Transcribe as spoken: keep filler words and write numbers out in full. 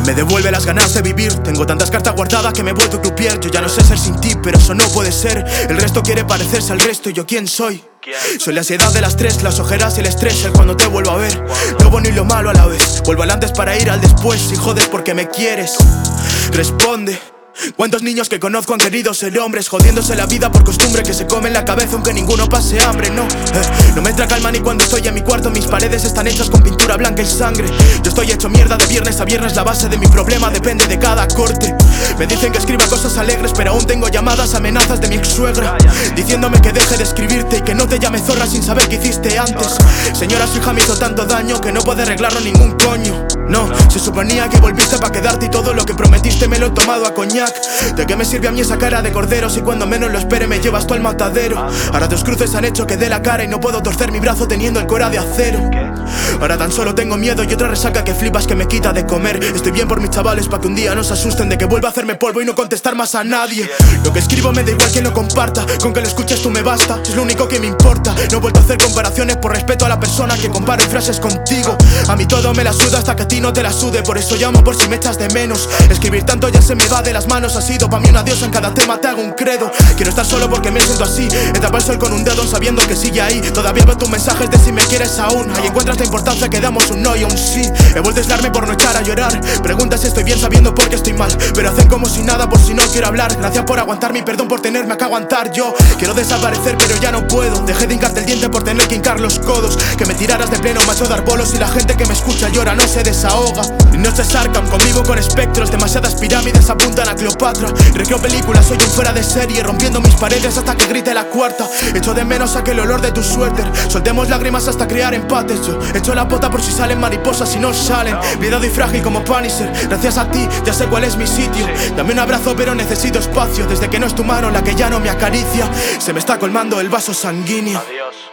que me devuelve las ganas de vivir. Tengo tantas cartas guardadas que me he vuelto croupier. Yo ya no sé ser sin ti, pero eso no puede ser. El resto quiere parecerse al resto, ¿y yo quién soy? Soy la ansiedad de las tres, las ojeras y el estrés, el cuando te vuelvo a ver. Lo bueno y lo malo a la vez. Vuelvo al antes para ir al después. Si jodes porque me quieres, responde. ¿Cuántos niños que conozco han querido ser hombres, jodiéndose la vida por costumbre, que se comen la cabeza aunque ninguno pase hambre? No, eh, no me entra calma ni cuando estoy en mi cuarto. Mis paredes están hechas con pintura blanca y sangre. Yo estoy hecho mierda de viernes a viernes. La base de mi problema depende de cada corte. Me dicen que escriba cosas alegres, pero aún tengo llamadas, amenazas de mi ex suegra, diciéndome que deje de escribirte y que no te llame zorra sin saber qué hiciste antes. Señora, su hija me hizo tanto daño que no puede arreglarlo ningún coño. No, se suponía que volviste pa' quedarte y todo lo que prometiste me lo he tomado a coñac. ¿De qué me sirve a mí esa cara de cordero si cuando menos lo espere me llevas tú al matadero? Ahora tus cruces han hecho que dé la cara y no puedo torcer mi brazo teniendo el cora de acero. Ahora tan solo tengo miedo y otra resaca que flipas que me quita de comer. Estoy bien por mis chavales pa' que un día no se asusten de que vuelva a hacerme polvo y no contestar más a nadie. Lo que escribo me da igual quien lo comparta, con que lo escuches tú me basta, es lo único que me importa. No he vuelto a hacer comparaciones por respeto a la persona que comparo en frases contigo. A mí todo me la suda hasta que a ti no te la sude, por eso llamo por si me echas de menos. Escribir tanto ya se me va de las manos, ha sido pa' mí un adiós, en cada tema te hago un credo. Quiero estar solo porque me siento así, he tapado el sol con un dedo sabiendo que sigue ahí. Todavía veo tus mensajes de si me quieres aún. Ahí encuentras la importancia que damos un no y un sí. He vuelto a aislarme por no echar a llorar. Preguntas si estoy bien sabiendo por qué estoy mal, pero hacen como si nada por si no quiero hablar. Gracias por aguantarme y perdón por tenerme que aguantar. Yo quiero desaparecer pero ya no puedo. Dejé de hincarte el diente por tener que hincar los codos. Que me tiraras de pleno macho dar bolos y la gente que me escucha llora, no se desahoga. Y noches Arkham, convivo con espectros. Demasiadas pirámides apuntan a Cleopatra. Recreo películas, soy un fuera de serie, rompiendo mis paredes hasta que grite la cuarta. Echo de menos aquel olor de tu suéter. Soltemos lágrimas hasta crear empates. Yo echo la pota por si salen mariposas y no salen. Cuidado y frágil como Punisher. Gracias a ti ya sé cuál es mi sitio. Dame un abrazo pero necesito espacio. Desde que no es tu mano la que ya no me acaricia, se me está colmando el vaso sanguíneo. Adiós.